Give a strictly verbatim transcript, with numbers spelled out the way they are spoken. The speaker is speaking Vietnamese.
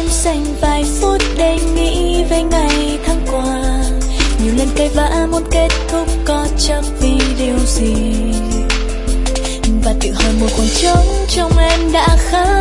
dành vài phút để nghĩ về ngày tháng qua. Nhiều lần cãi vã muốn kết thúc có chắc vì điều gì, và tự hỏi một khoảng trống trong em đã khá